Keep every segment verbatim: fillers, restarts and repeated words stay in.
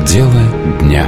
Дело дня.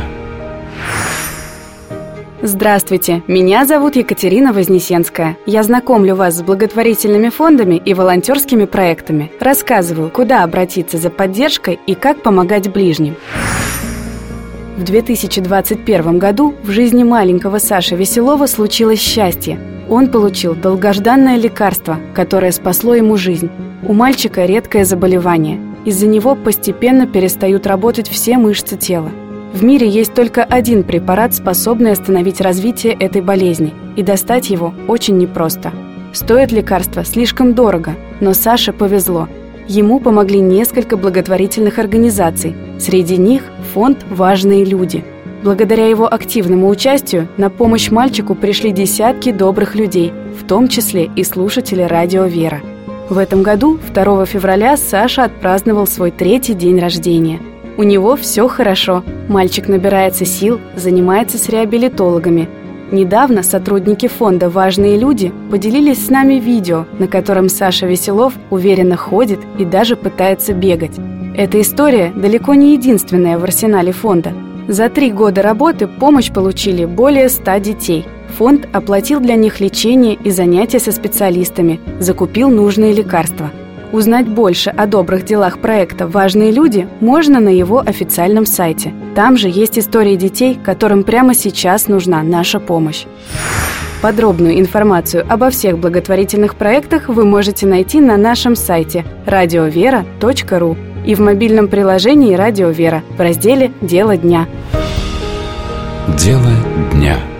Здравствуйте, меня зовут Екатерина Вознесенская. Я знакомлю вас с благотворительными фондами и волонтерскими проектами. Рассказываю, куда обратиться за поддержкой и как помогать ближним. В две тысячи двадцать первом году в жизни маленького Саши Веселова случилось счастье. Он получил долгожданное лекарство, которое спасло ему жизнь. У мальчика редкое заболевание. Из-за него постепенно перестают работать все мышцы тела. В мире есть только один препарат, способный остановить развитие этой болезни, и достать его очень непросто. Стоит лекарство слишком дорого, но Саше повезло. Ему помогли несколько благотворительных организаций, среди них фонд «Важные люди». Благодаря его активному участию на помощь мальчику пришли десятки добрых людей, в том числе и слушатели радио «Вера». В этом году, второго февраля, Саша отпраздновал свой третий день рождения. У него все хорошо. Мальчик набирается сил, занимается с реабилитологами. Недавно сотрудники фонда «Важные люди» поделились с нами видео, на котором Саша Веселов уверенно ходит и даже пытается бегать. Эта история далеко не единственная в арсенале фонда. За три года работы помощь получили более ста детей. Фонд оплатил для них лечение и занятия со специалистами, закупил нужные лекарства. Узнать больше о добрых делах проекта «Важные люди» можно на его официальном сайте. Там же есть истории детей, которым прямо сейчас нужна наша помощь. Подробную информацию обо всех благотворительных проектах вы можете найти на нашем сайте радио вера точка ру и в мобильном приложении «Радио Вера» в разделе «Дело дня». Дело дня.